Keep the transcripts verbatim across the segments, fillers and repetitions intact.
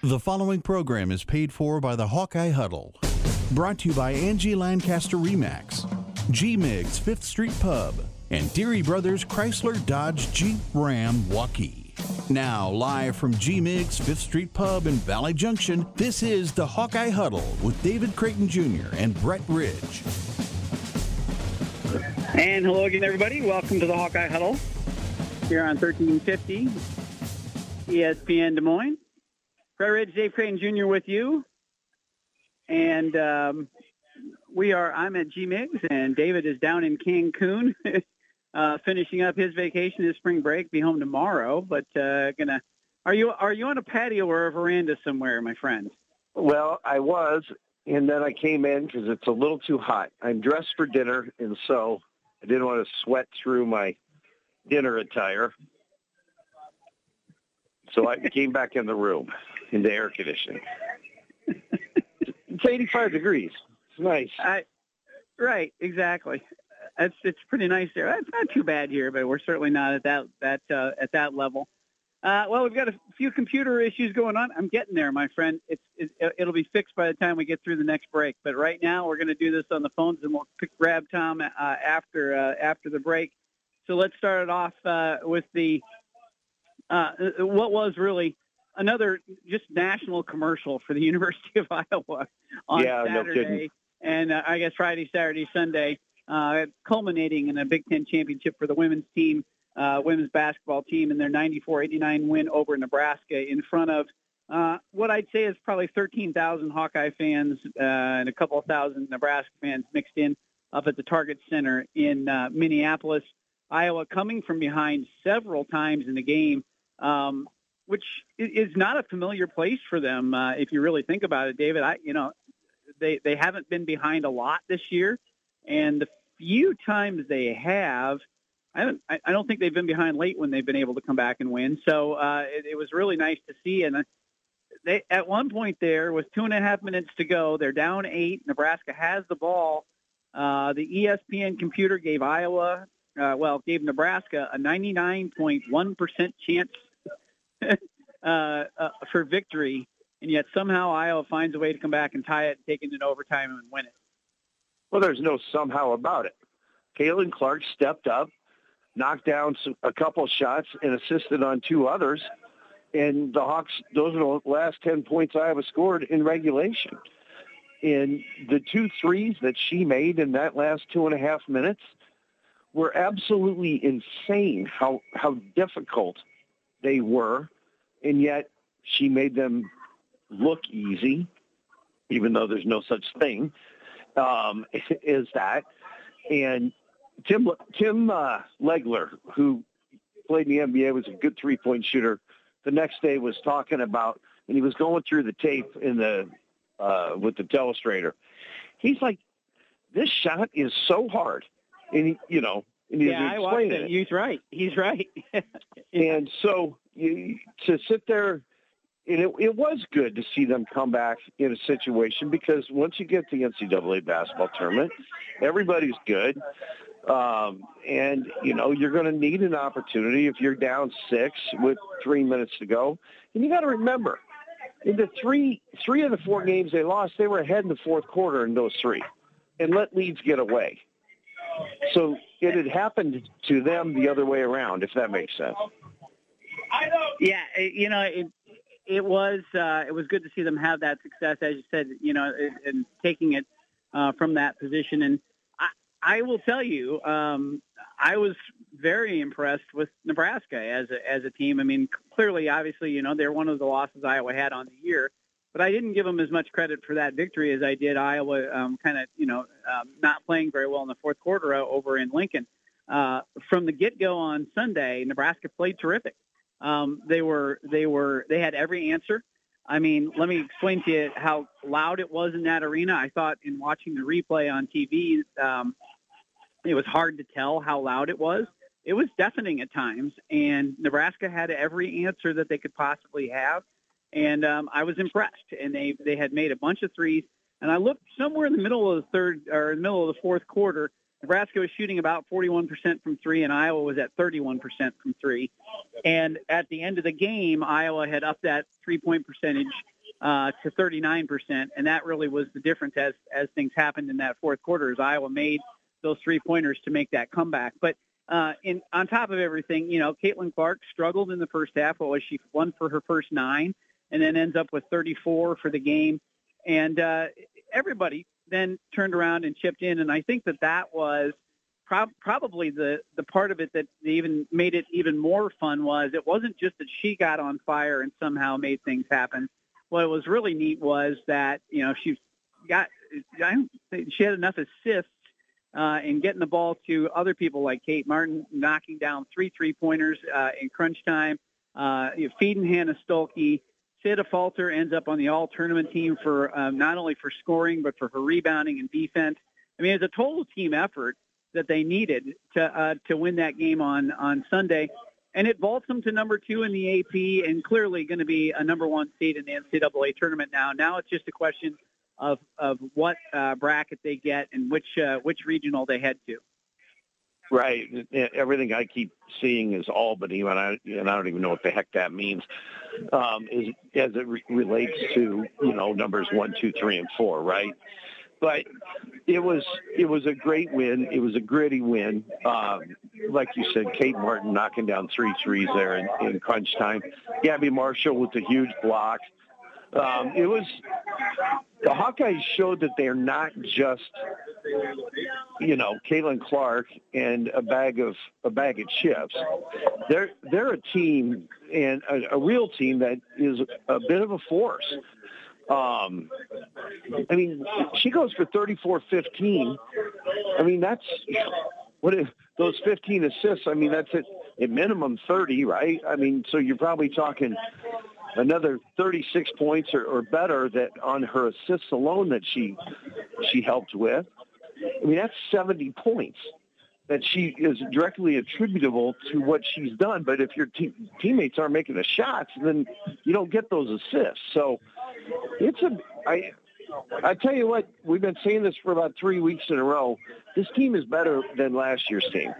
The following program is paid for by the Hawkeye Huddle. Brought to you by Angie Lancaster Remax, G-Migs Fifth Street Pub, and Deary Brothers Chrysler Dodge Jeep Ram Waukee. Now, live from G-Migs Fifth Street Pub in Valley Junction, this is the Hawkeye Huddle with David Creighton Junior and Brett Ridge. And hello again, everybody. Welcome to the Hawkeye Huddle here on thirteen fifty E S P N Des Moines. Brett Ridge, Dave Creighton Junior with you. And um, we are, I'm at G-Migs, and David is down in Cancun, uh, finishing up his vacation, his spring break, be home tomorrow. But uh, gonna, are you are you on a patio or a veranda somewhere, my friend? Well, I was, and then I came in because it's a little too hot. I'm dressed for dinner, and so I didn't want to sweat through my dinner attire. So I came back in the room, in the air conditioning. It's eighty-five degrees. It's nice. I, right, exactly. It's it's pretty nice there. It's not too bad here, but we're certainly not at that that uh, at that level. Uh, well, we've got a few computer issues going on. I'm getting there, my friend. It's it, it'll be fixed by the time we get through the next break. But right now, we're going to do this on the phones, and we'll pick, grab Tom uh, after uh, after the break. So let's start it off uh, with the uh, what was really another just national commercial for the University of Iowa on yeah, Saturday, no and uh, I guess Friday, Saturday, Sunday, uh, culminating in a Big Ten championship for the women's team, uh, women's basketball team, in their ninety-four eighty-nine win over Nebraska in front of uh, what I'd say is probably thirteen thousand Hawkeye fans uh, and a couple of thousand Nebraska fans mixed in up at the Target Center in uh, Minneapolis. Iowa coming from behind several times in the game, um, which is not a familiar place for them. Uh, if you really think about it, David, I, you know, they, they haven't been behind a lot this year. And the few times they have, I don't, I don't think they've been behind late when they've been able to come back and win. So uh, it, it was really nice to see. And they, at one point there, with two and a half minutes to go, they're down eight. Nebraska has the ball. Uh, the E S P N computer gave Iowa, uh, well, gave Nebraska a ninety-nine point one percent chance uh, uh, for victory, and yet somehow Iowa finds a way to come back and tie it, take it in overtime, and win it. Well, there's no somehow about it. Caitlin Clark stepped up, knocked down some, a couple shots, and assisted on two others, and the Hawks, those are the last ten points Iowa scored in regulation. And the two threes that she made in that last two and a half minutes were absolutely insane how how difficult they were, and yet she made them look easy, even though there's no such thing um, as that. And Tim Tim uh, Legler, who played in the N B A, was a good three-point shooter. The next day was talking about, and he was going through the tape in the uh, with the telestrator. He's like, this shot is so hard, and he, you know. And yeah, I watched it. it. He's right. He's right. yeah. And so you, to sit there, and it, it was good to see them come back in a situation, because once you get to the N C double A basketball tournament, everybody's good. Um, and, you know, you're going to need an opportunity if you're down six with three minutes to go. And you got to remember, in the three, three of the four games they lost, they were ahead in the fourth quarter in those three and let leads get away. So it had happened to them the other way around, if that makes sense. Yeah, you know, it it was uh, it was good to see them have that success, as you said, you know, and taking it uh, from that position. And I, I will tell you, um, I was very impressed with Nebraska as a, as a team. I mean, clearly, obviously, you know, they're one of the losses Iowa had on the year. But I didn't give them as much credit for that victory as I did Iowa um, kind of, you know, um, not playing very well in the fourth quarter over in Lincoln. Uh, from the get-go on Sunday, Nebraska played terrific. Um, they were, they were, they had every answer. I mean, let me explain to you how loud it was in that arena. I thought in watching the replay on T V, um, it was hard to tell how loud it was. It was deafening at times, and Nebraska had every answer that they could possibly have. And um, I was impressed, and they they had made a bunch of threes. And I looked somewhere in the middle of the third or in the middle of the fourth quarter. Nebraska was shooting about forty-one percent from three, and Iowa was at thirty-one percent from three. And at the end of the game, Iowa had upped that three-point percentage uh, to thirty-nine percent. And that really was the difference as, as things happened in that fourth quarter as Iowa made those three-pointers to make that comeback. But uh, in on top of everything, you know, Caitlin Clark struggled in the first half. What was she? Won for her first nine and then ends up with thirty-four for the game. And uh, everybody then turned around and chipped in. And I think that that was prob- probably the, the part of it that even made it even more fun was it wasn't just that she got on fire and somehow made things happen. What was really neat was that, you know, she got, I don't think she had enough assists uh, in getting the ball to other people like Kate Martin, knocking down three three-pointers uh, in crunch time, uh, feeding Hannah Stolke. Sita Falter ends up on the all-tournament team for um, not only for scoring, but for her rebounding and defense. I mean, it's a total team effort that they needed to uh, to win that game on, on Sunday. And it vaults them to number two in the A P and clearly going to be a number one seed in the N C double A tournament now. Now it's just a question of of what uh, bracket they get and which uh, which regional they head to. Right. Everything I keep seeing is Albany, and I, and I don't even know what the heck that means, um, is, as it re- relates to, you know, numbers one, two, three, and four, right? But it was it was a great win. It was a gritty win. Um, like you said, Kate Martin knocking down three threes there in, in crunch time. Gabby Marshall with a huge block. Um, it was the Hawkeyes showed that they're not just, you know, Caitlin Clark and a bag of a bag of chips. They're they're a team and a, a real team that is a bit of a force. Um, I mean, she goes for thirty-four fifteen. I mean, that's what if those fifteen assists. I mean, that's at, at minimum thirty, right? I mean, so you're probably talking another thirty-six points or, or better that on her assists alone that she she helped with. I mean, that's seventy points that she is directly attributable to what she's done. But if your te- teammates aren't making the shots, then you don't get those assists. So it's a I I tell you what, we've been saying this for about three weeks in a row. This team is better than last year's team.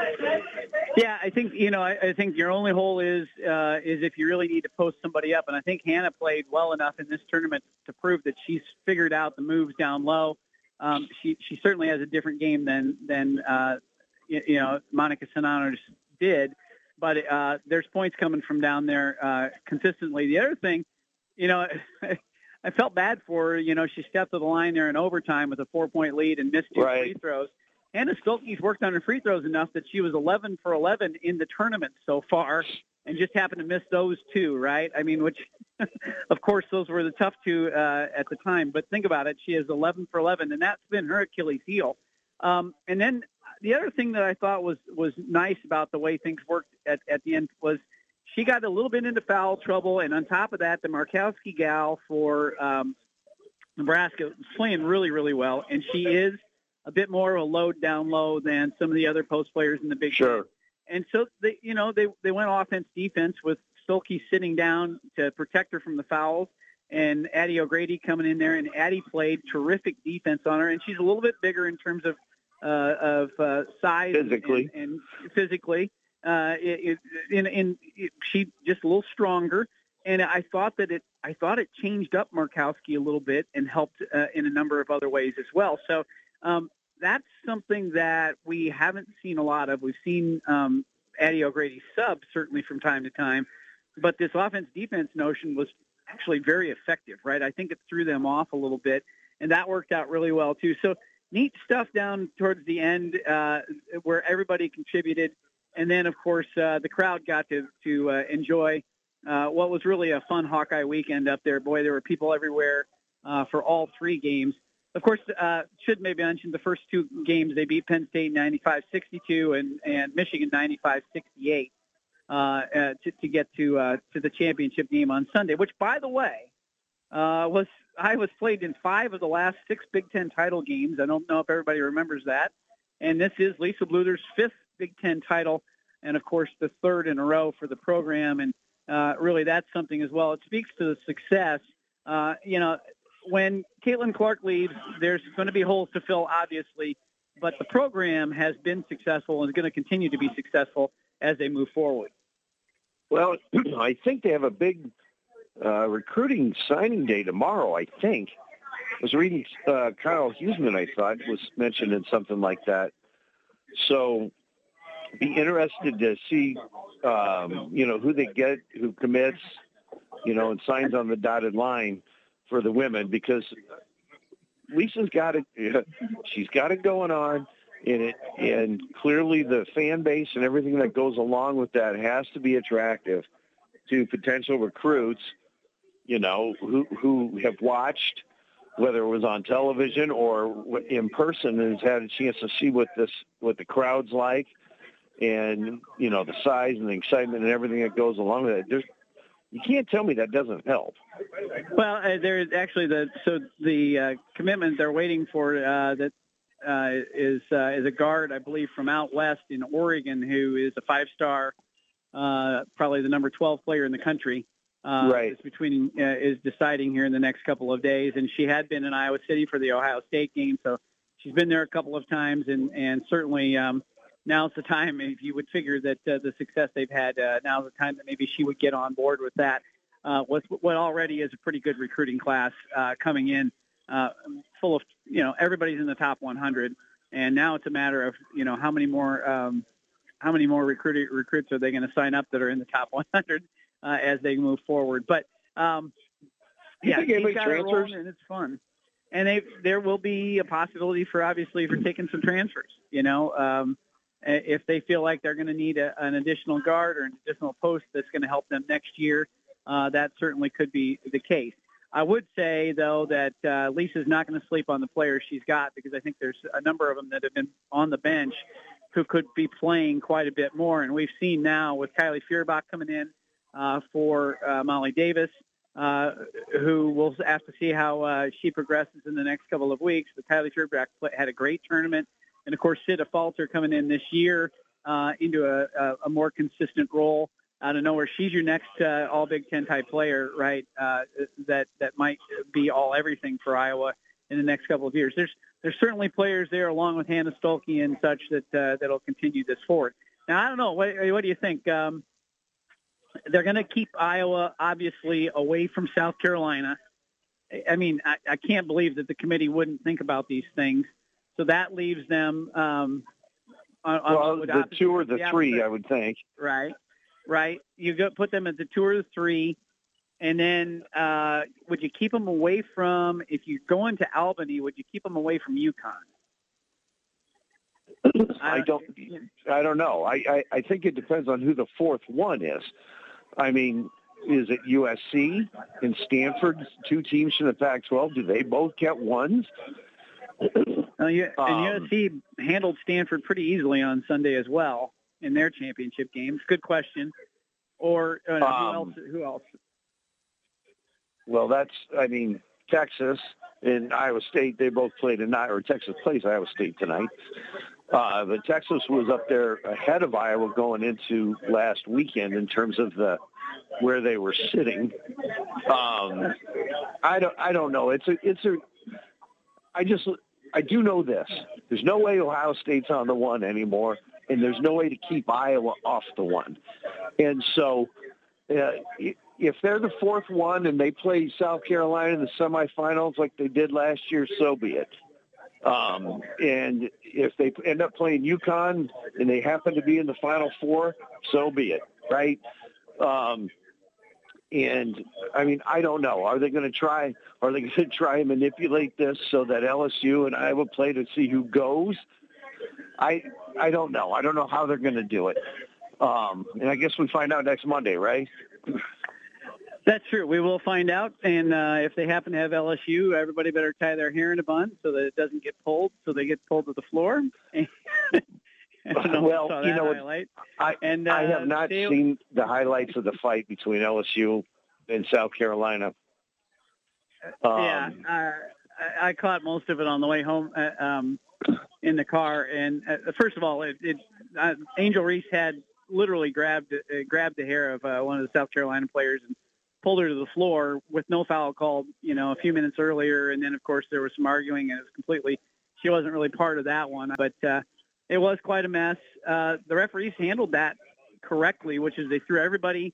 Yeah, I think, you know, I, I think your only hole is uh, is if you really need to post somebody up. And I think Hannah played well enough in this tournament to prove that she's figured out the moves down low. Um, she she certainly has a different game than, than uh, you, you know, Monica Sananos did. But uh, there's points coming from down there uh, consistently. The other thing, you know, I felt bad for her. You know, she stepped to the line there in overtime with a four-point lead and missed two right. free throws. Hannah Stolke's worked on her free throws enough that she was eleven for eleven in the tournament so far and just happened to miss those two, right? I mean, which, of course, those were the tough two uh, at the time. But think about it. She is eleven for eleven, and that's been her Achilles heel. Um, and then the other thing that I thought was was nice about the way things worked at, at the end was she got a little bit into foul trouble, and on top of that, the Markowski gal for um, Nebraska was playing really, really well, and she is a bit more of a load down low than some of the other post players in the Big Ten. Sure. And so, they, you know, they, they went offense, defense with Stolke sitting down to protect her from the fouls and Addie O'Grady coming in there. And Addie played terrific defense on her. And she's a little bit bigger in terms of uh, of uh, size physically. and, and physically. Uh, it, it, in, in, it, she just a little stronger. And I thought that it I thought it changed up Markowski a little bit and helped uh, in a number of other ways as well. So, um, that's something that we haven't seen a lot of. We've seen um, Addie O'Grady sub certainly from time to time, but this offense-defense notion was actually very effective, right? I think it threw them off a little bit, and that worked out really well too. So neat stuff down towards the end uh, where everybody contributed, and then of course uh, the crowd got to to uh, enjoy uh, what was really a fun Hawkeye weekend up there. Boy, there were people everywhere uh, for all three games. Of course, uh, should maybe mention the first two games, they beat Penn State ninety-five sixty-two and, and Michigan ninety-five sixty-eight uh, uh, to, to get to uh, to the championship game on Sunday, which, by the way, uh, was Iowa's played in five of the last six Big Ten title games. I don't know if everybody remembers that. And this is Lisa Bluther's fifth Big Ten title and, of course, the third in a row for the program. And uh, really that's something as well. It speaks to the success. Uh, you know, when Caitlin Clark leaves, there's going to be holes to fill, obviously, but the program has been successful and is going to continue to be successful as they move forward. Well, I think they have a big uh, recruiting signing day tomorrow, I think. I was reading uh, Kyle Huseman, I thought, was mentioned in something like that. So be interested to see, um, you know, who they get, who commits, you know, and signs on the dotted line for the women, because Lisa's got it. She's got it going on in it, and clearly the fan base and everything that goes along with that has to be attractive to potential recruits, you know, who who have watched, whether it was on television or in person, and has had a chance to see what this what the crowd's like, and you know the size and the excitement and everything that goes along with it. There's, you can't tell me that doesn't help. Well, uh, there's actually the so the uh, commitment they're waiting for uh, that uh, is uh, is a guard, I believe, from out west in Oregon, who is a five-star, uh, probably the number twelve player in the country. Uh, right. Is between uh, is deciding here in the next couple of days, and she had been in Iowa City for the Ohio State game, so she's been there a couple of times, and and certainly. Um, Now's the time, if you would figure that uh, the success they've had, uh, now's the time that maybe she would get on board with that. Uh, with what already is a pretty good recruiting class uh, coming in, uh, full of, you know, everybody's in the top one hundred. And now it's a matter of, you know, how many more um, how many more recruit, recruits are they going to sign up that are in the top one hundred uh, as they move forward. But, um, yeah, she's got it rolling, and it's fun. And they, there will be a possibility for, obviously, for taking some transfers, you know, um, if they feel like they're going to need a, an additional guard or an additional post that's going to help them next year, uh, that certainly could be the case. I would say, though, that uh, Lisa's not going to sleep on the players she's got, because I think there's a number of them that have been on the bench who could be playing quite a bit more. And we've seen now with Kylie Feuerbach coming in uh, for uh, Molly Davis, uh, who we'll have to see how uh, she progresses in the next couple of weeks. But Kylie Feuerbach had a great tournament. And, of course, Sita Falter coming in this year uh, into a, a, a more consistent role out of nowhere. She's your next uh, all Big Ten type player, right, uh, that that might be all everything for Iowa in the next couple of years. There's there's certainly players there, along with Hannah Stolke and such, that uh, that'll continue this forward. Now, I don't know. What, what do you think? Um, they're going to keep Iowa, obviously, away from South Carolina. I mean, I, I can't believe that the committee wouldn't think about these things. So that leaves them um, on, well, on the two or the, the three, I would think. Right, right. You go put them at the two or the three, and then uh, would you keep them away from, if you're going to Albany, would you keep them away from UConn? I don't. I don't know. I, I, I think it depends on who the fourth one is. I mean, is it U S C and Stanford, two teams from the Pac twelve? Do they both get ones? Uh, yeah, and um, U S C handled Stanford pretty easily on Sunday as well in their championship games. Good question. Or uh, who um, else? Who else? Well, that's, I mean, Texas and Iowa State, they both played tonight, or Texas plays Iowa State tonight. Uh, but Texas was up there ahead of Iowa going into last weekend in terms of the where they were sitting. Um, I don't, I don't know. It's a, it's a. I just, I do know this. There's no way Ohio State's on the one anymore, and there's no way to keep Iowa off the one. And so uh, if they're the fourth one and they play South Carolina in the semifinals like they did last year, so be it. Um, and if they end up playing UConn and they happen to be in the Final Four, so be it, right? Um, And, I mean, I don't know. Are they going to try Are they going to try and manipulate this so that L S U and Iowa play to see who goes? I I don't know. I don't know how they're going to do it. Um, and I guess we find out next Monday, right? That's true. We will find out. And uh, if they happen to have L S U, everybody better tie their hair in a bun so that it doesn't get pulled, so they get pulled to the floor. I don't know well, if you know, highlight. I, and, uh, I have not they, seen the highlights of the fight between L S U and South Carolina. Um, yeah, uh, I, I caught most of it on the way home uh, um, in the car. And uh, first of all, it, it uh, Angel Reese had literally grabbed uh, grabbed the hair of uh, one of the South Carolina players and pulled her to the floor with no foul called, you know, a few minutes earlier. And then, of course, there was some arguing, and it was completely – she wasn't really part of that one. But uh, it was quite a mess. Uh, the referees handled that correctly, which is they threw everybody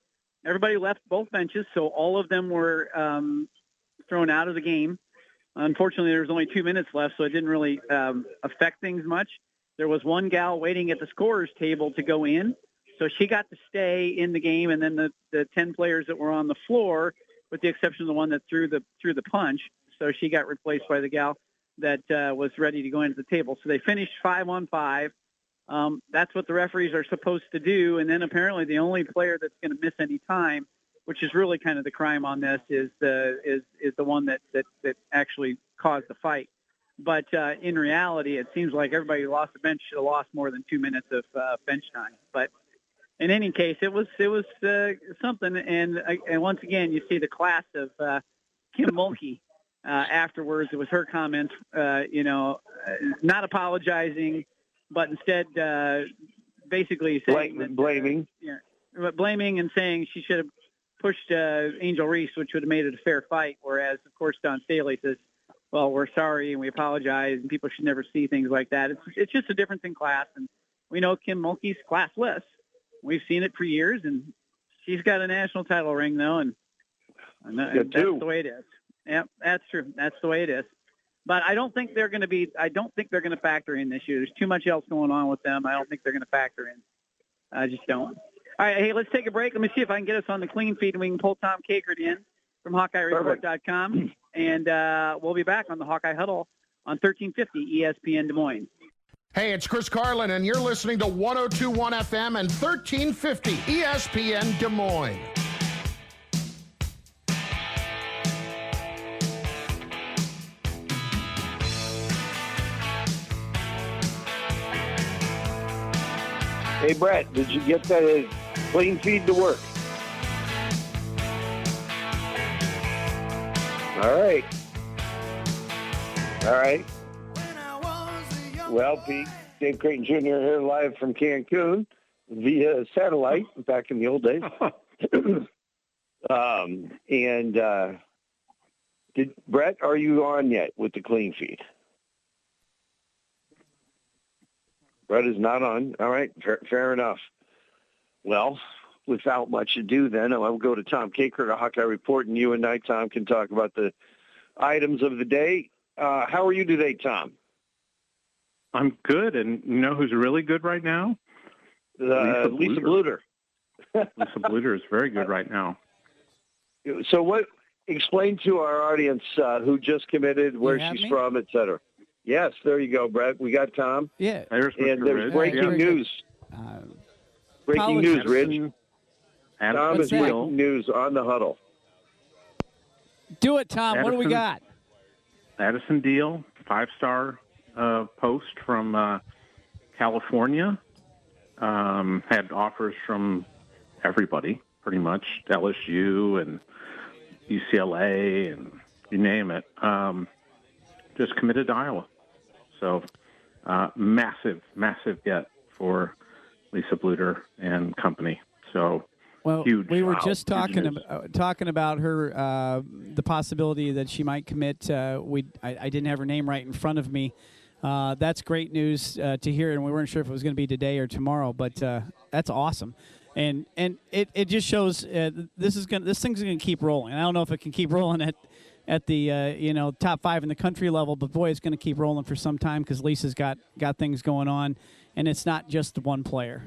everybody left both benches, so all of them were um, thrown out of the game. Unfortunately, there was only two minutes left, so it didn't really um, affect things much. There was one gal waiting at the scorer's table to go in, so she got to stay in the game, and then the, the ten players that were on the floor, with the exception of the one that threw the threw the punch, so she got replaced by the gal that uh, was ready to go into the table. So they finished five on five. Um, that's what the referees are supposed to do, and then apparently the only player that's going to miss any time, which is really kind of the crime on this, is the is is the one that that, that actually caused the fight. But uh, in reality, it seems like everybody who lost the bench should have lost more than two minutes of uh, bench time. But in any case, it was it was uh, something. And uh, and once again, you see the class of uh, Kim Mulkey uh, afterwards. It was her comments, uh, you know, uh, not apologizing, but instead uh, basically saying that, blaming, uh, yeah, blaming and saying she should have pushed uh, Angel Reese, which would have made it a fair fight. Whereas, of course, Don Staley says, well, we're sorry and we apologize, and people should never see things like that. It's it's just a difference in class, and we know Kim Mulkey's classless. We've seen it for years, and she's got a national title ring, though, and, and that's too. the way it is. Yeah, that's true. That's the way it is. But I don't think they're going to be. I don't think they're going to factor in this year. There's too much else going on with them. I don't think they're going to factor in. I just don't. All right, hey, let's take a break. Let me see if I can get us on the clean feed, and we can pull Tom Kakert in from Hawkeye Report dot com, and uh, we'll be back on the Hawkeye Huddle on thirteen fifty E S P N Des Moines. Hey, it's Chris Carlin, and you're listening to one oh two point one F M and thirteen fifty E S P N Des Moines. Hey, Brett, did you get that clean feed to work? All right. All right. Well, Pete, Dave Creighton Junior here live from Cancun via satellite back in the old days. um, and uh, did Brett, are you on yet with the clean feed? Brett is not on. All right, fair, fair enough. Well, without much ado, then I'll go to Tom Kakert, a Hawkeye Report, and you and I, Tom, can talk about the items of the day. Uh, how are you today, Tom? I'm good, and you know who's really good right now? Uh, Lisa Bluder. Lisa Bluder is very good right now. So, what? Explain to our audience uh, who just committed, where she's me? from, et cetera. Yes, there you go, Brett. We got Tom. Yeah. There's and Mister there's Ridge. breaking Yeah. news. Uh, breaking college- news, Ridge. Addison Tom What's is that? breaking news on the huddle. do it, Tom. What do we Addison- got? Addison Deal, five-star uh, post from uh, California. Um, had offers from everybody, pretty much, L S U and U C L A and you name it. Um, just committed to Iowa. So uh, massive, massive get for Lisa Bluder and company. So Well, huge. we were wow, just huge talking news. about, uh, talking about her, uh, the possibility that she might commit. Uh, we I, I didn't have her name right in front of me. Uh, that's great news uh, to hear, and we weren't sure if it was going to be today or tomorrow, but uh, that's awesome. And and it, it just shows uh, this is going this thing's going to keep rolling. I don't know if it can keep rolling at at the uh, you know top five in the country level, but boy, it's going to keep rolling for some time because Lisa's got got things going on, and it's not just one player.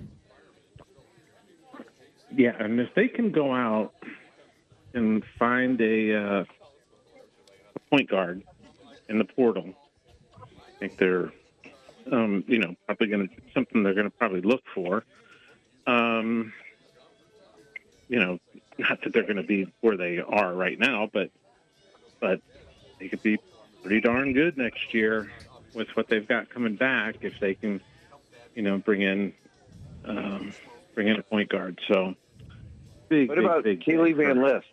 Yeah, and if they can go out and find a, uh, a point guard in the portal, I think they're, um, you know, probably going to something they're going to probably look for. Um, you know, not that they're going to be where they are right now, but but they could be pretty darn good next year with what they've got coming back if they can, you know, bring in um, bring in a point guard. So. Big, What big, about big, Kaylee big Van List?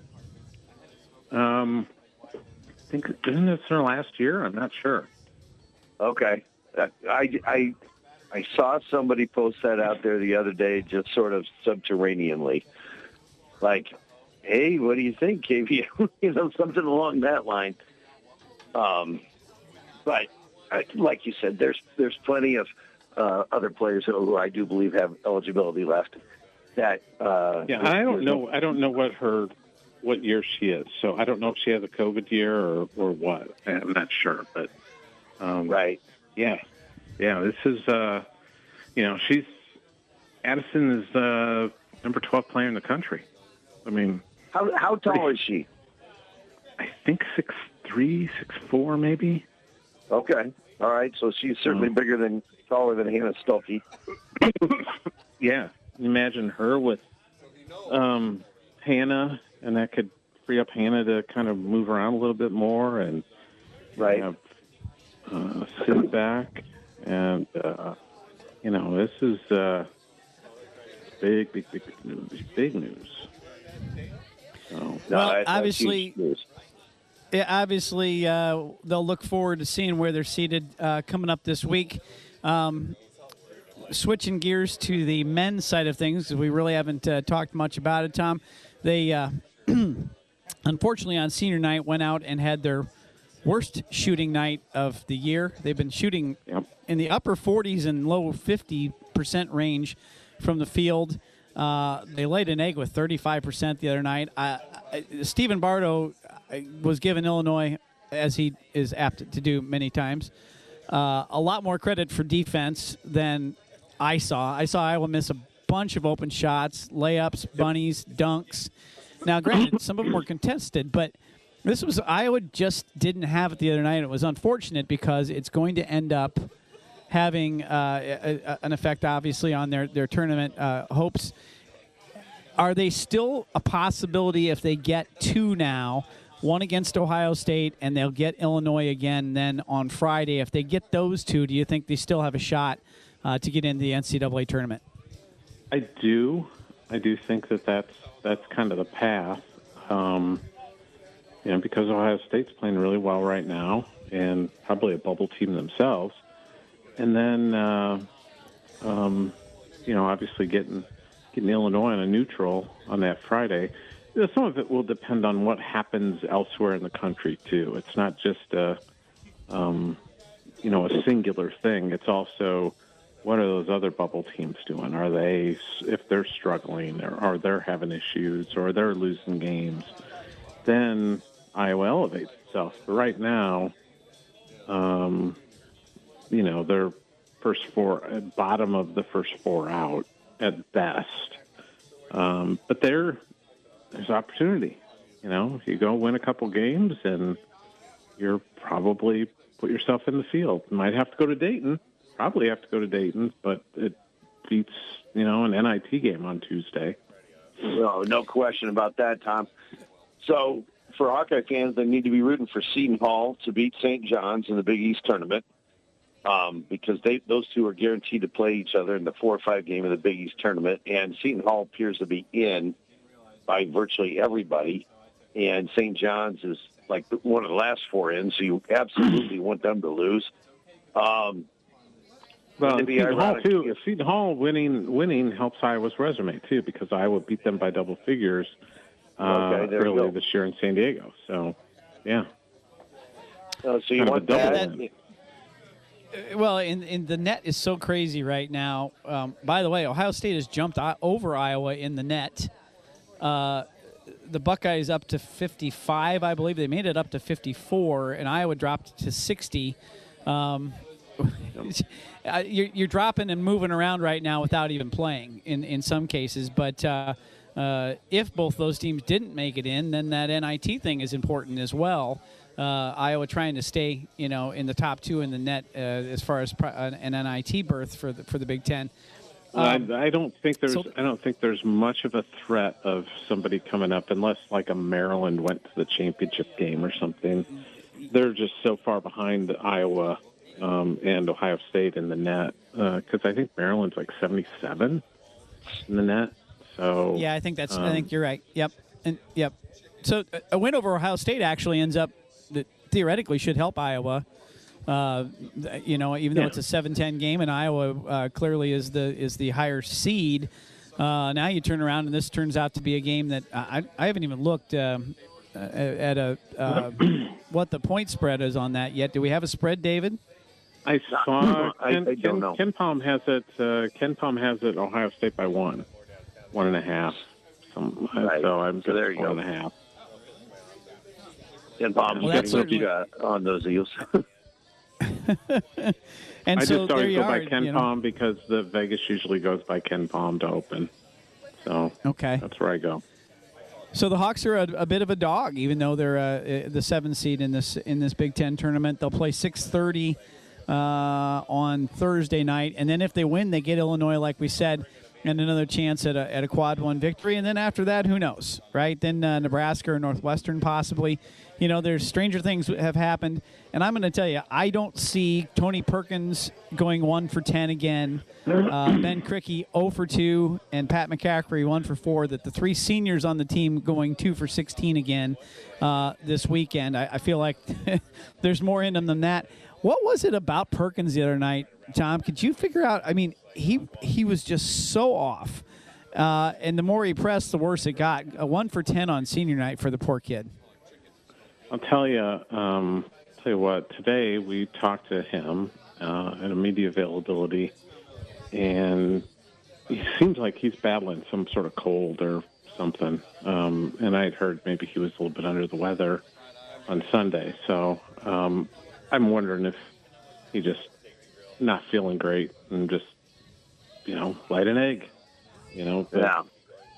Um, I think isn't this her last year? I'm not sure. Okay. Uh, I, I, I saw somebody post that out there the other day, just sort of subterraneanly. Like, hey, what do you think, K V? You know, something along that line. Um, but uh, like you said, there's there's plenty of uh, other players who I do believe have eligibility left. that. Uh, Yeah, I don't know. I don't know what her, what year she is. So I don't know if she has a COVID year or, or what. I'm not sure, but um, right. Yeah, yeah. This is, uh, you know, she's Addison is uh, number twelve player in the country. I mean, how how tall pretty, is she? I think six three, six four, maybe. Okay, all right. So she's certainly um, bigger than taller than Hannah Stuelke. Yeah, imagine her with um, Hannah, and that could free up Hannah to kind of move around a little bit more, and right. Have, uh, sit back, and uh, you know, this is uh, big, big, big news. Big news. So, well, no, obviously, yeah, obviously, uh, they'll look forward to seeing where they're seated uh, coming up this week. Um, switching gears to the men's side of things, because we really haven't uh, talked much about it, Tom. They, uh, unfortunately, on senior night, went out and had their worst shooting night of the year. They've been shooting yep. in the upper forties and low fifty percent range from the field. Uh, they laid an egg with thirty-five percent the other night. I, I, Stephen Bardo was given Illinois, as he is apt to do many times, uh, a lot more credit for defense than I saw. I saw Iowa miss a bunch of open shots, layups, bunnies, dunks. Now, granted, some of them were contested, but this was Iowa just didn't have it the other night. It was unfortunate because it's going to end up having uh, a, a, an effect, obviously, on their, their tournament uh, hopes. Are they still a possibility if they get two now, one against Ohio State, and they'll get Illinois again then on Friday? If they get those two, do you think they still have a shot uh, to get into the N C double A tournament? I do. I do think that that's, that's kind of the path. Um, you know, because Ohio State's playing really well right now and probably a bubble team themselves. And then, uh, um, you know, obviously getting getting Illinois on a neutral on that Friday. You know, some of it will depend on what happens elsewhere in the country, too. It's not just a, um, you know, a singular thing. It's also what are those other bubble teams doing? Are they, if they're struggling, or are they having issues, or they're losing games, then Iowa elevates itself. But right now, um, you know, they're first four, bottom of the first four out at best. Um, but there, there's opportunity. You know, if you go win a couple games, and you're probably put yourself in the field. You might have to go to Dayton. Probably have to go to Dayton, but it beats, you know, an N I T game on Tuesday. No, no question about that, Tom. So for Hawkeye fans, they need to be rooting for Seton Hall to beat Saint John's in the Big East tournament, um, because they those two are guaranteed to play each other in the four or five game of the Big East tournament. And Seton Hall appears to be in by virtually everybody, and Saint John's is like one of the last four in, so you absolutely want them to lose. Um, well, Seton Hall too. Seton Hall winning winning helps Iowa's resume too, because Iowa beat them by double figures uh, okay, earlier this year in San Diego. So, yeah. Uh, so you kind want that? Well, in, in the net is so crazy right now. Um, by the way, Ohio State has jumped over Iowa in the net. Uh, the Buckeyes up to fifty-five, I believe. They made it up to fifty-four, and Iowa dropped to sixty. Um, you're, you're dropping and moving around right now without even playing in, in some cases. But uh, uh, if both those teams didn't make it in, then that N I T thing is important as well. Uh, Iowa trying to stay, you know, in the top two in the net uh, as far as pro- an N I T berth for the for the Big Ten. Um, I, I don't think there's. So, I don't think there's much of a threat of somebody coming up, unless like a Maryland went to the championship game or something. They're just so far behind Iowa um, and Ohio State in the net, because uh, I think Maryland's like seventy-seven in the net. So yeah, I think that's. Um, I think you're right. Yep, and yep. So a win over Ohio State actually ends up that theoretically should help Iowa. Uh, you know, even though yeah. it's a seven ten game, and Iowa uh, clearly is the is the higher seed. Uh, now you turn around, and this turns out to be a game that I, I haven't even looked um, at a uh, what the point spread is on that yet. Do we have a spread, David? I saw I, Ken, I don't Ken, know. Ken Palm has it. Uh, Ken Palm has it. Ohio State by one. one and a half. Some, Right. So I'm So there just you one go. and a half. And Bob's Well, getting that's what you certainly- got on those Eels. And I so just there always you go are. by Ken you know. Palm because the Vegas usually goes by Ken Palm to open. So Okay. that's where I go. So the Hawks are a, a bit of a dog, even though they're uh, the seventh seed in this in this Big Ten tournament. They'll play six thirty uh, on Thursday night, and then if they win, they get Illinois, like we said, and another chance at a at a quad one victory. And then after that, who knows, right? Then uh, Nebraska or Northwestern possibly. You know, there's stranger things have happened, and I'm going to tell you, I don't see Tony Perkins going one for ten again. Uh, Ben Krikke zero for two, and Pat McCaffrey one for four. That the three seniors on the team going two for sixteen again uh, this weekend. I, I feel like there's more in them than that. What was it about Perkins the other night, Tom? Could you figure out? I mean, he he was just so off, uh, and the more he pressed, the worse it got. A one for ten on senior night for the poor kid. I'll tell you, um, tell you what, today we talked to him uh, at a media availability, and he seems like he's battling some sort of cold or something. Um, and I had heard maybe he was a little bit under the weather on Sunday. So um, I'm wondering if he just not feeling great and just, you know, light an egg, you know. But, Yeah.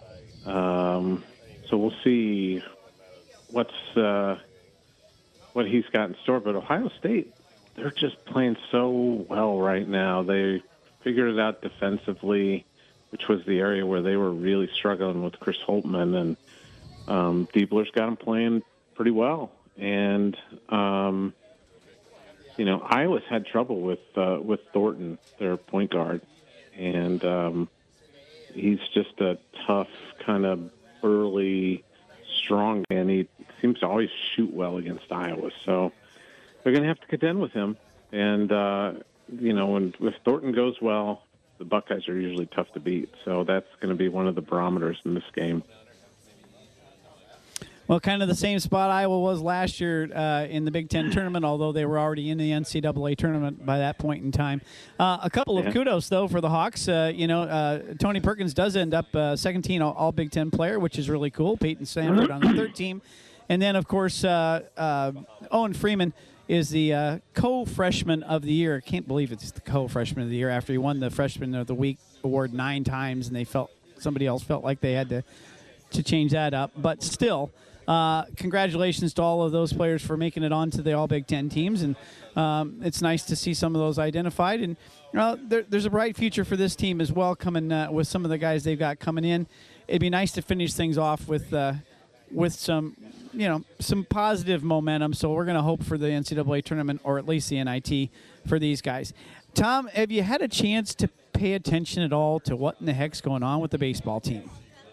Um, so we'll see what's uh, what he's got in store. But Ohio State, they're just playing so well right now. They figured it out defensively, which was the area where they were really struggling with Chris Holtmann, and um, Diebler's got them playing pretty well. And um, you know, Iowa's had trouble with uh, with Thornton, their point guard, and um, he's just a tough kind of burly, strong, and he seems to always shoot well against Iowa. So they're going to have to contend with him. And, uh, you know, when, if Thornton goes well, the Buckeyes are usually tough to beat. So that's going to be one of the barometers in this game. Well, kind of the same spot Iowa was last year uh, in the Big Ten tournament, although they were already in the N C double A tournament by that point in time. Uh, a couple of Yeah. kudos, though, for the Hawks. Uh, you know, uh, Tony Perkins does end up uh, second team all, all Big Ten player, which is really cool. Peyton Sandford on the third team. And then, of course, uh, uh, Owen Freeman is the uh, co-freshman of the year. I can't believe it's the co-freshman of the year after he won the Freshman of the Week award nine times, and they felt somebody else felt like they had to to change that up. But still, uh, congratulations to all of those players for making it onto the All Big Ten teams, and um, it's nice to see some of those identified. And uh, there, there's a bright future for this team as well, coming uh, with some of the guys they've got coming in. It'd be nice to finish things off with uh, with some, you know, some positive momentum. So we're going to hope for the N C double A tournament, or at least the N I T, for these guys. Tom, have you had a chance to pay attention at all to what in the heck's going on with the baseball team?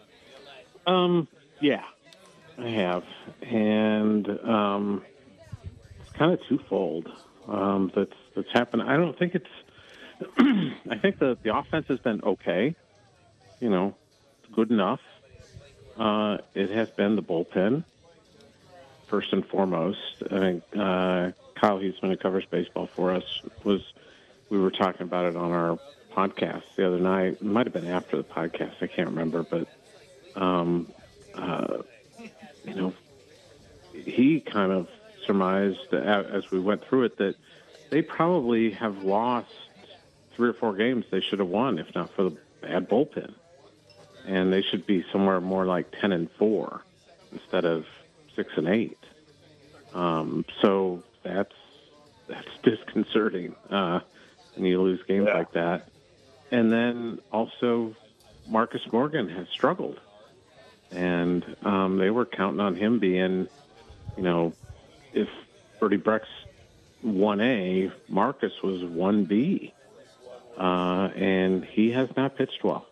Um, yeah, I have. And um, it's kind of twofold um, that's, that's happened. I don't think it's – I think the, the offense has been okay, you know, good enough. Uh, it has been the bullpen, first and foremost. I think uh, Kyle Huesman, who covers baseball for us, was we were talking about it on our podcast the other night. It might have been after the podcast. I can't remember, but um, uh, you know, he kind of surmised as we went through it that they probably have lost three or four games they should have won if not for the bad bullpen. And they should be somewhere more like ten and four instead of six and eight. Um, so that's that's disconcerting uh, when you lose games Yeah. like that. And then also, Marcus Morgan has struggled, and um, they were counting on him being, you know, if Bertie Breck's one A, Marcus was one B, uh, and he has not pitched well.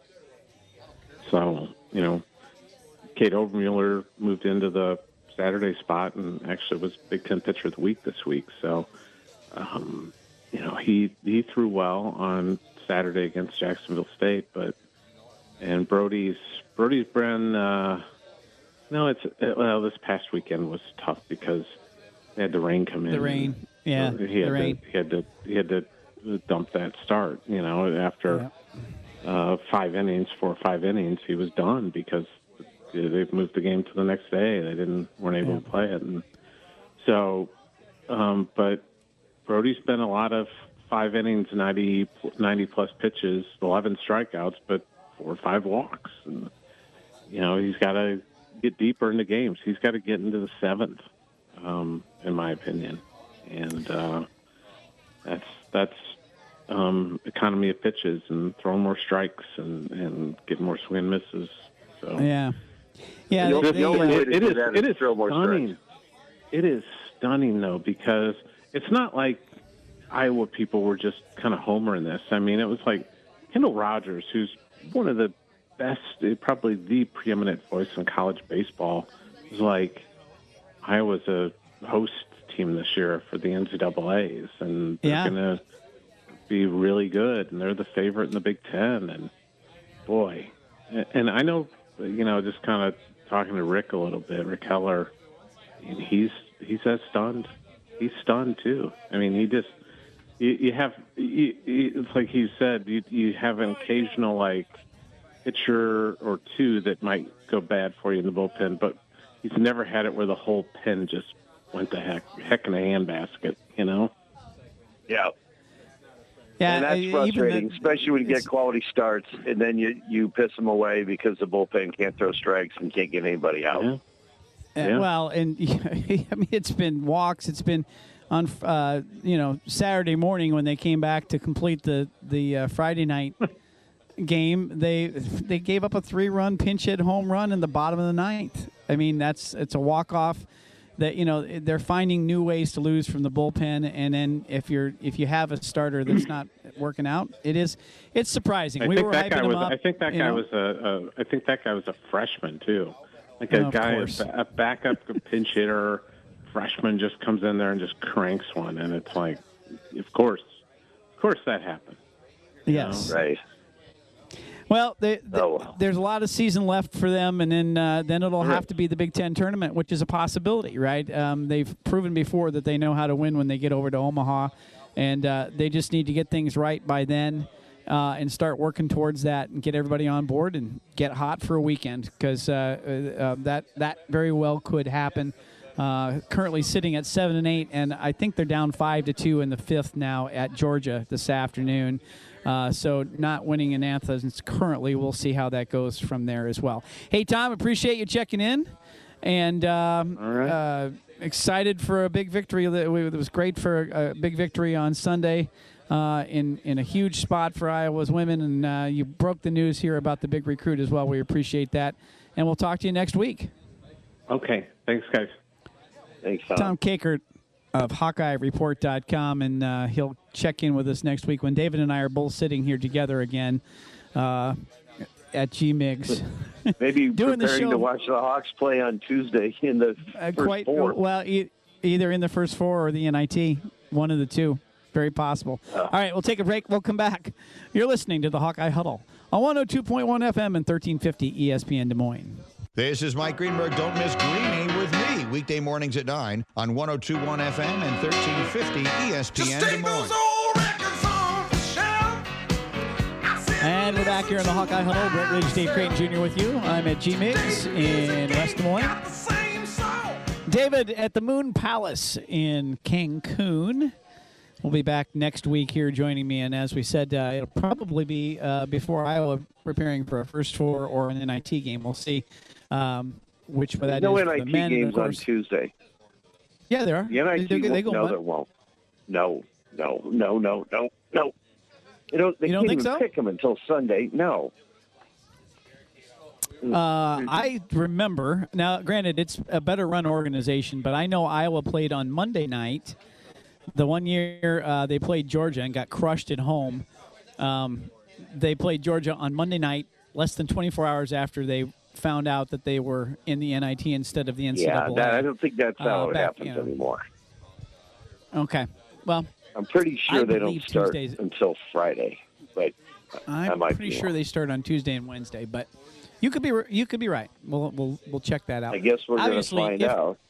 So, you know, Kate Overmuller moved into the Saturday spot and actually was Big Ten Pitcher of the Week this week. So, um, you know, he he threw well on Saturday against Jacksonville State, but and Brody's Brody's been uh, no, it's well this past weekend was tough because they had the rain come in. The rain, yeah, he had the rain. To, he had to he had to dump that start. You know, after. Yeah. uh, five innings, four or five innings, he was done because they moved the game to the next day. They didn't weren't able yeah. to play it, and so. Um, but Brody's been a lot of five innings, ninety, ninety plus pitches, eleven strikeouts, but four or five walks. And, you know, he's got to get deeper into games. He's got to get into the seventh, um, in my opinion. And uh, that's that's um, economy of pitches and throwing more strikes and, and getting more swing and misses. So yeah, yeah. The, they, the only they, way to it do is, that it is is throw more stunning. strikes. It is stunning, though, because it's not like Iowa people were just kind of homering this. I mean, it was like Kendall Rogers, who's one of the best, probably the preeminent voice in college baseball, was like, Iowa's a host team this year for the N C double A's, and they're yeah. going to be really good, and they're the favorite in the Big Ten. And, boy, and I know, you know, just kind of talking to Rick a little bit, Rick Heller, and he's he's as stunned. He's stunned too. I mean, he just you, you have you, you, it's like he said. You you have an occasional like pitcher or two that might go bad for you in the bullpen, but he's never had it where the whole pen just went to heck heck in a handbasket. You know? Yeah. Yeah, and that's frustrating, the, especially when you get quality starts and then you you piss them away because the bullpen can't throw strikes and can't get anybody out. Yeah. Yeah. Well, and I mean, it's been walks. It's been on, uh, you know, Saturday morning when they came back to complete the the uh, Friday night game. They they gave up a three-run pinch hit home run in the bottom of the ninth. I mean, that's it's a walk off. That you know they're finding new ways to lose from the bullpen, and then if you're if you have a starter that's not working out, it is it's surprising. I we think were that hyping guy him was. up, I think that guy know? was a, a. I think that guy was a freshman too. Like a oh, guy, a, a backup pinch hitter, freshman just comes in there and just cranks one, and it's like, of course, of course that happened. Yes, know? Right. Well, they, they, oh, well, there's a lot of season left for them, and then uh, then it'll right. have to be the Big Ten tournament, which is a possibility, right? Um, they've proven before that they know how to win when they get over to Omaha, and uh, they just need to get things right by then. Uh, and start working towards that and get everybody on board and get hot for a weekend because uh, uh, that that very well could happen. Uh, currently sitting at seven and eight, and I think they're down five to two in the fifth now at Georgia this afternoon. Uh, so not winning in Athens currently. We'll see how that goes from there as well. Hey Tom, appreciate you checking in, and um, All right. uh, excited for a big victory. It was great for a big victory on Sunday. Uh, in, in a huge spot for Iowa's women, and uh, you broke the news here about the big recruit as well. We appreciate that, and we'll talk to you next week. Okay. Thanks, guys. Thanks, Tom. Tom Kakert of Hawkeye Report dot com, and uh, he'll check in with us next week when David and I are both sitting here together again uh, at G M I Gs. Maybe Doing the preparing show. to watch the Hawks play on Tuesday in the Uh, first quite four. well, e- either in the first four or the N I T, one of the two. Very possible. Uh. All right, we'll take a break. We'll come back. You're listening to the Hawkeye Huddle on one oh two point one F M and thirteen fifty E S P N Des Moines. This is Mike Greenberg. Don't miss Greeny with me weekday mornings at nine on one oh two point one F M and thirteen fifty E S P N Des Moines. And we're back here in the Hawkeye Huddle. Brett Ridge, Dave Creighton Junior with you. I'm at G M I Gs in West Des Moines. David at the Moon Palace in Cancun. We'll be back next week here joining me, and as we said, uh, it'll probably be uh, before Iowa preparing for a first four or an N I T game. We'll see um, which one that no is N I for T the men. games and of on course, Tuesday. yeah, there are. The N I T they, they, they won't. go No, Mon- there won't. No, no, no, no, no, no. They don't, they You don't can't think even so? pick them until Sunday. No. Uh, I remember. Now, granted, it's a better run organization, but I know Iowa played on Monday night. The one year uh, they played Georgia and got crushed at home. Um, they played Georgia on Monday night, less than twenty-four hours after they found out that they were in the N I T instead of the N C double A. Yeah, that, I don't think that's how Uh, it back, happens you know. anymore. Okay. Well, I'm pretty sure I they don't believe start Tuesdays- until Friday, but I I'm might pretty be sure wrong. they start on Tuesday and Wednesday, but you could be you could be right. We'll we'll we'll check that out. I guess we're going to Obviously, find if- out.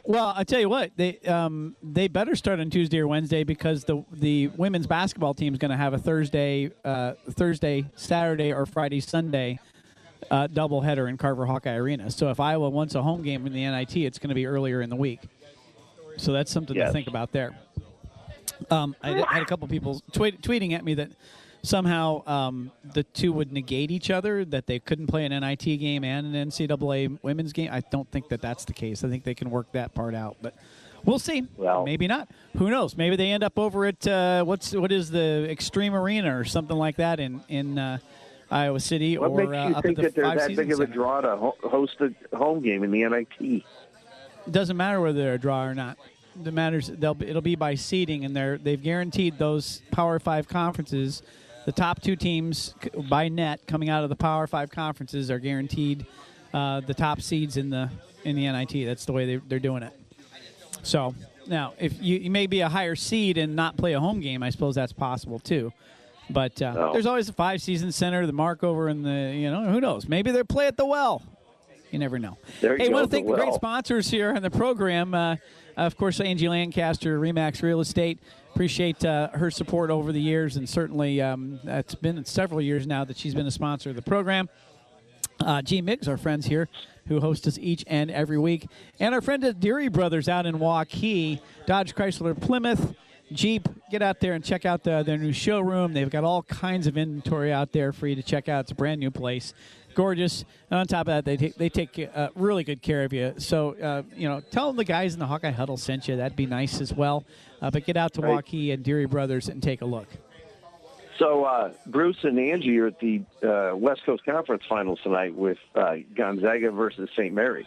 Well, I tell you what, they um, they better start on Tuesday or Wednesday because the the women's basketball team is going to have a Thursday, uh, Thursday, Saturday, or Friday, Sunday uh, doubleheader in Carver Hawkeye Arena. So if Iowa wants a home game in the N I T, it's going to be earlier in the week. So that's something yes. to think about there. Um, I, I had a couple people tweet, tweeting at me that somehow um, the two would negate each other, that they couldn't play an N I T game and an N C double A women's game. I don't think that that's the case. I think they can work that part out, but we'll see. Well, maybe not. Who knows? Maybe they end up over at uh, what's what is the Extreme Arena or something like that in in uh, Iowa City. What or makes you uh, up think at the that they're Five that Seasons big of a Center. draw to ho- host a home game in the N I T? It doesn't matter whether they're a draw or not. It matters. They'll be, it'll be by seeding, and they're they've guaranteed those Power Five conferences. The top two teams by net coming out of the Power Five conferences are guaranteed uh, the top seeds in the in the N I T. That's the way they, they're doing it. So now, if you, you may be a higher seed and not play a home game, I suppose that's possible too. But uh, no. there's always a Five Seasons Center, the Markover, and the you know who knows? Maybe they'll play at the Well. You never know. There you hey, I go, want to thank the, the great Well. sponsors here on the program. Uh, of course, Angie Lancaster, Remax Real Estate. Appreciate uh, her support over the years, and certainly um, it's been several years now that she's been a sponsor of the program. Uh, G. Miggs, our friends here, who host us each and every week. And our friend at Deary Brothers out in Waukee, Dodge Chrysler Plymouth, Jeep. Get out there and check out the, their new showroom. They've got all kinds of inventory out there for you to check out. It's a brand new place. Gorgeous. And on top of that, they take, they take uh, really good care of you. So, uh, you know, tell them the guys in the Hawkeye Huddle sent you. That'd be nice as well. Uh, but get out to Right. Waukee and Deary Brothers and take a look. So uh, Bruce and Angie are at the uh, West Coast Conference Finals tonight with uh, Gonzaga versus Saint Mary's.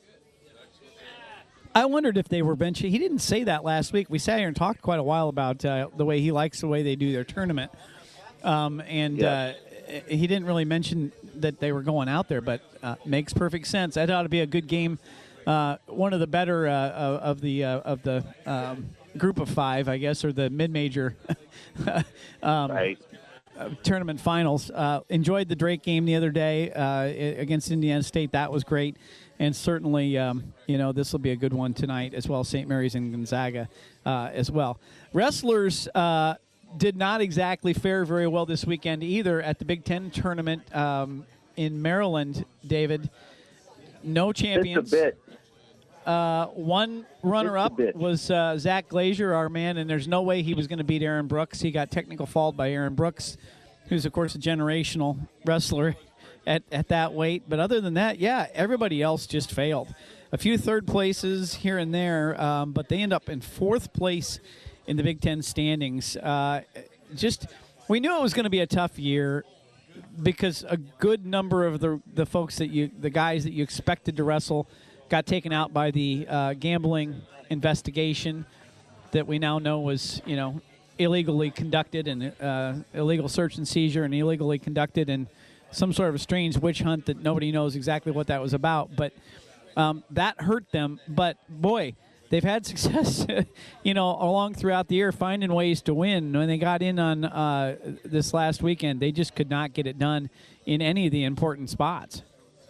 I wondered if they were benching. He didn't say that last week. We sat here and talked quite a while about uh, the way he likes the way they do their tournament. Um, and Yes. uh, he didn't really mention that they were going out there, but uh, makes perfect sense. That ought to be a good game. Uh, one of the better uh, of the uh, of the um, group of five, I guess, or the mid-major um, Right. uh, tournament finals. Uh, enjoyed the Drake game the other day uh, against Indiana State. That was great. And certainly, um, you know, this will be a good one tonight as well, Saint Mary's and Gonzaga uh, as well. Wrestlers uh, did not exactly fare very well this weekend either at the Big Ten tournament um, in Maryland, David. No champions. Just a bit. Uh, one runner-up bit. was uh, Zach Glazier, our man, and there's no way he was going to beat Aaron Brooks. He got technical fouled by Aaron Brooks, who's, of course, a generational wrestler at, at that weight. But other than that, yeah, everybody else just failed. A few third places here and there, um, but they end up in fourth place in the Big Ten standings. Uh, just, we knew it was going to be a tough year because a good number of the the folks that you, the guys that you expected to wrestle, got taken out by the uh, gambling investigation that we now know was, you know, illegally conducted and uh, illegal search and seizure and illegally conducted and some sort of a strange witch hunt that nobody knows exactly what that was about. But um, that hurt them. But, boy, they've had success, you know, along throughout the year finding ways to win. When they got in on uh, this last weekend, they just could not get it done in any of the important spots.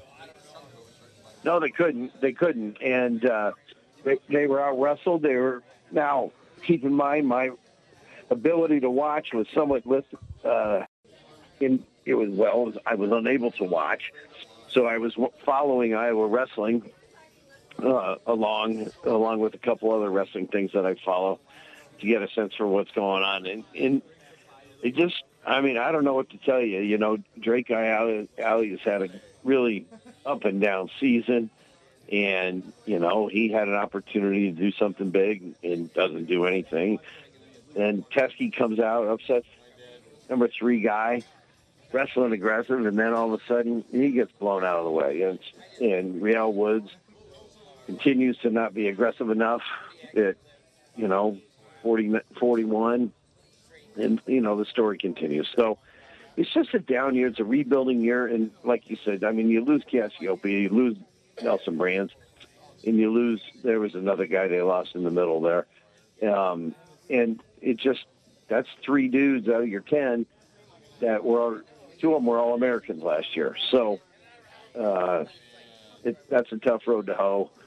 No, they couldn't. They couldn't. And uh, they, they were out wrestled. They were, now, keep in mind, my ability to watch was somewhat listed. Uh, in, it was, well, I was unable to watch. So I was following Iowa wrestling uh, along, along with a couple other wrestling things that I follow to get a sense for what's going on. And, and it just, I mean, I don't know what to tell you. You know, Drake Alley has had a really up and down season, and you know he had an opportunity to do something big and doesn't do anything. And Teskey comes out, upsets number three guy, wrestling aggressive, and then all of a sudden he gets blown out of the way. And and Real Woods continues to not be aggressive enough. At you know forty, forty-one, and you know the story continues. So. It's just a down year. It's a rebuilding year. And like you said, I mean, you lose Cassiopeia, you lose Nelson Brands, and you lose, there was another guy they lost in the middle there. Um, and it just, that's three dudes out of your ten that were, two of them were All-Americans last year. So uh, it, that's a tough road to hoe.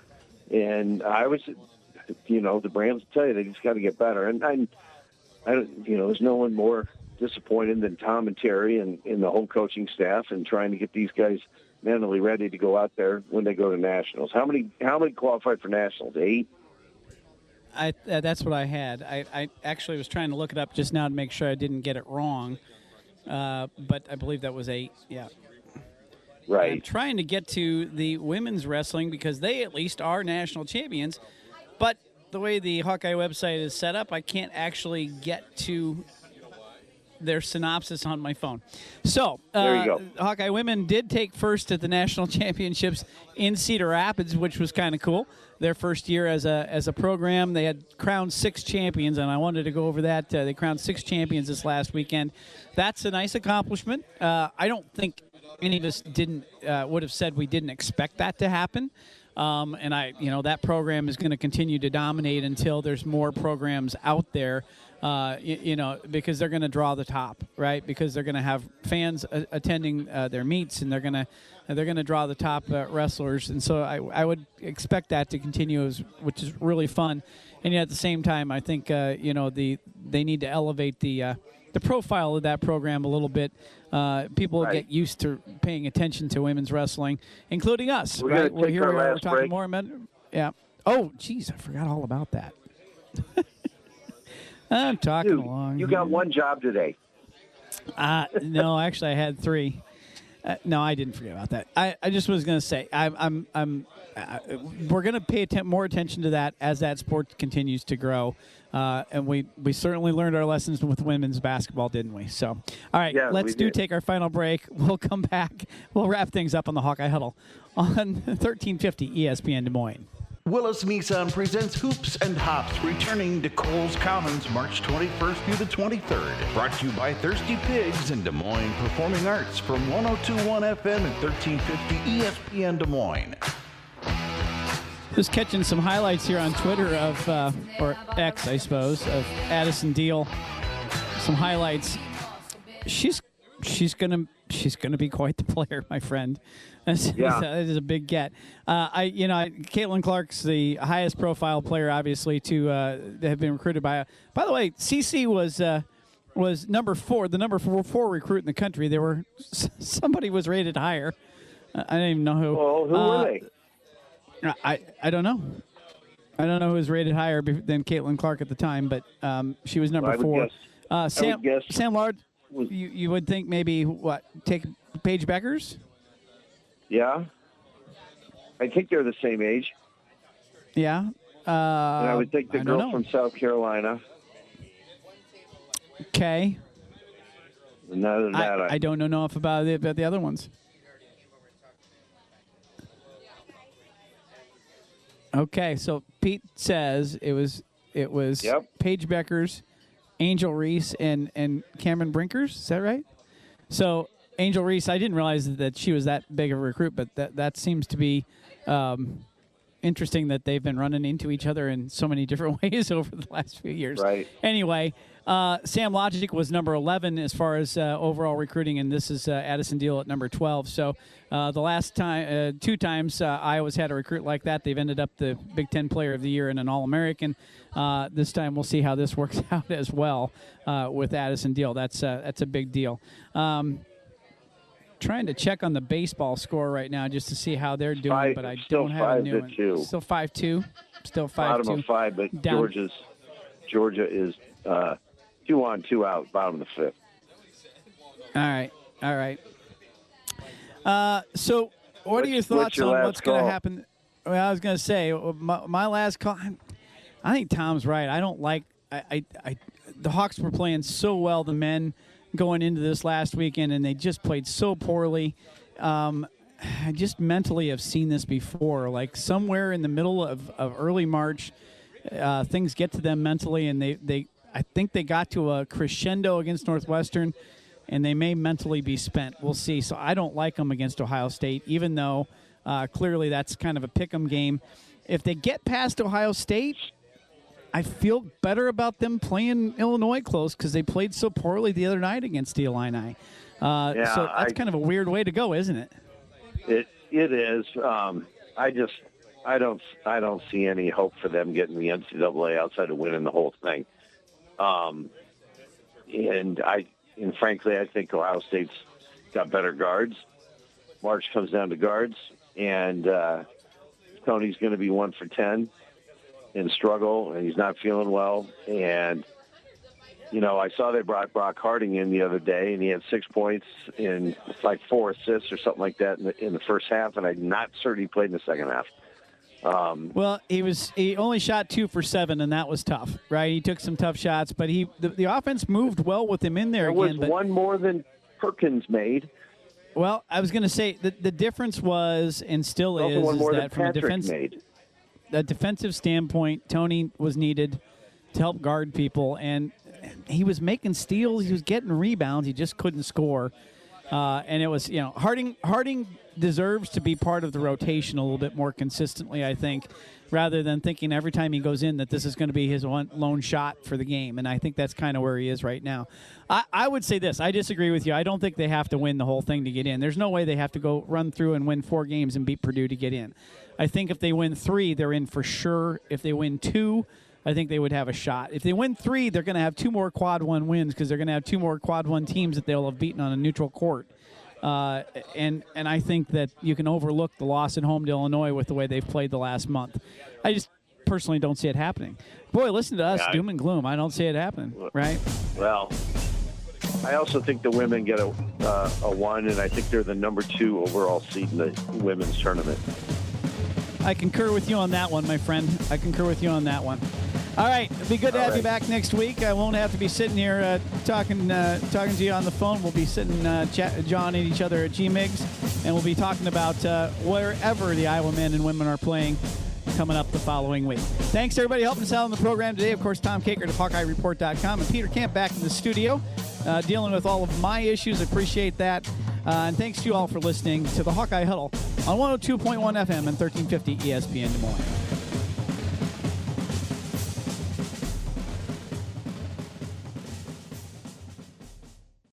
And I was, you know, the Brams tell you they just got to get better. And I, I, you know, there's no one more disappointed than Tom and Terry and, and the whole coaching staff and trying to get these guys mentally ready to go out there when they go to nationals. How many? How many qualified for nationals? Eight. I, uh, that's what I had. I, I actually was trying to look it up just now to make sure I didn't get it wrong. Uh, but I believe that was eight. Yeah. Right. I'm trying to get to the women's wrestling because they at least are national champions. But the way the Hawkeye website is set up, I can't actually get to their synopsis on my phone. So, uh, there you go. Hawkeye women did take first at the national championships in Cedar Rapids, which was kind of cool. Their first year as a as a program, they had crowned six champions, and I wanted to go over that. Uh, they crowned six champions this last weekend. That's a nice accomplishment. Uh, I don't think any of us didn't uh, would have said we didn't expect that to happen. Um, and I, you know, that program is going to continue to dominate until there's more programs out there, uh, you, you know, because they're going to draw the top, right? Because they're going to have fans uh, attending uh, their meets, and they're going to they're going to draw the top uh, wrestlers. And so I, I would expect that to continue, as, which is really fun. And yet at the same time, I think uh, you know the they need to elevate the uh, the profile of that program a little bit. Uh, people right. get used to paying attention to women's wrestestling, including us. We're right? going to take here our we are. We're last talking break. more about. Yeah. Oh, geez, I forgot all about that. I'm talking Dude, along. you got one job today. Uh, no, actually, I had three. Uh, no, I didn't forget about that. I, I just was going to say, I'm, I'm, I'm uh, we're going to pay atten- more attention to that as that sport continues to grow. Uh, and we, we certainly learned our lessons with women's basketball, didn't we? So, all right, Yeah, let's we do did. take our final break. We'll come back. We'll wrap things up on the Hawkeye Huddle on thirteen fifty E S P N Des Moines. Willis Nissan presents Hoops and Hops, returning to Coles Commons March twenty-first through the twenty-third. Brought to you by Thirsty Pigs and Des Moines Performing Arts from one oh two point one F M and thirteen fifty E S P N Des Moines. Just catching some highlights here on Twitter of, uh, or X, I suppose, of Addison Deal. Some highlights. She's she's gonna she's gonna be quite the player, my friend. That's, Yeah. that is a big get. Uh, I you know I, Caitlin Clark's the highest profile player, obviously, to uh, that have been recruited by. By the way, C C was. Uh, was number four, the number four, four recruit in the country. They were somebody was rated higher. Uh, I don't even know who. Well, who uh, were they? I, I don't know. I don't know who was rated higher be- than Caitlin Clark at the time, but um, she was number I would four. guess- Uh, Sam guess Sam Lard, was- you, you would think maybe what take Paige Beckers? Yeah. I think they're the same age. Yeah. Uh, And I would think the I don't girl know. from South Carolina. Okay. And other than that, I, I don't know enough about the, about the other ones. Okay, so Pete says it was it was Yep. Paige Beckers, Angel Reese, and and Cameron Brinkers. Is that right? So Angel Reese, I didn't realize that she was that big of a recruit, but that that seems to be um, interesting that they've been running into each other in so many different ways over the last few years. Right. Anyway, uh, Sam Logic was number eleven as far as uh, overall recruiting, and this is uh, Addison Deal at number twelve. So uh, the last time, uh, two times uh, Iowa's had a recruit like that, they've ended up the Big Ten Player of the Year and an All-American. Uh, this time we'll see how this works out as well uh, with Addison Deal. That's uh, that's a big deal. Um, trying to check on the baseball score right now just to see how they're doing, Five- but I still don't have a five new to one. two. Still five two. Still five bottom two. of five, but Down. Georgia's Georgia is uh, two on, two out, bottom of the fifth. All right, all right. Uh, so, what What's- are your what's thoughts your on last what's going to call? happen? Well, I was going to say my, my last call. I'm- I think Tom's right. I don't like. I, I, I, the Hawks were playing so well, the men going into this last weekend, and they just played so poorly. Um, I just mentally have seen this before. Like somewhere in the middle of, of early March, uh, things get to them mentally, and they, they I think they got to a crescendo against Northwestern, and they may mentally be spent. We'll see. So I don't like them against Ohio State, even though uh, clearly that's kind of a pick'em game. If they get past Ohio State, I feel better about them playing Illinois close because they played so poorly the other night against the Illini. Uh, Yeah, so that's I- kind of a weird way to go, isn't it? It it is. Um, I just I don't I don't see any hope for them getting the N C double A outside of winning the whole thing. Um, and I and frankly, I think Ohio State's got better guards. March comes down to guards, and uh, Tony's going to be one for ten and struggle, and he's not feeling well. And you know, I saw they brought Brock Harding in the other day, and he had six points and like four assists or something like that in the, in the first half, and I'm not certain he played in the second half. Um, well, he was he only shot two for seven, and that was tough, right? He took some tough shots, but he the, the offense moved well with him in there. There again, was but, one more than Perkins made. Well, I was going to say the the difference was and still Also is, one is more that than from a Patrick defense made. a defensive standpoint, Tony was needed to help guard people, and he was making steals, he was getting rebounds, he just couldn't score. Uh, and it was, you know, Harding Harding deserves to be part of the rotation a little bit more consistently, I think, rather than thinking every time he goes in that this is going to be his one lone shot for the game. And I think that's kind of where he is right now. I, I would say this. I disagree with you. I don't think they have to win the whole thing to get in. There's no way they have to go run through and win four games and beat Purdue to get in. I think if they win three, they're in for sure. If they win two, I think they would have a shot. If they win three, they're going to have two more quad one wins because they're going to have two more quad one teams that they'll have beaten on a neutral court. Uh, and and I think that you can overlook the loss at home to Illinois with the way they've played the last month. I just personally don't see it happening. Boy, listen to us, yeah, I, doom and gloom. I don't see it happening, right? Well, I also think the women get a, uh, a one, and I think they're the number two overall seed in the women's tournament. I concur with you on that one, my friend. I concur with you on that one. All right, it'd be good to All have right. you back next week. I won't have to be sitting here uh, talking uh, talking to you on the phone. We'll be sitting uh, chat, John and each other at G M I Gs, and we'll be talking about uh, wherever the Iowa men and women are playing coming up the following week. Thanks, everybody, helping us out on the program today. Of course, Tom Kaker of Hawkeye Report dot com and Peter Camp back in the studio uh, dealing with all of my issues. Appreciate that. Uh, and thanks to you all for listening to the Hawkeye Huddle on one oh two point one F M and thirteen fifty E S P N Des Moines.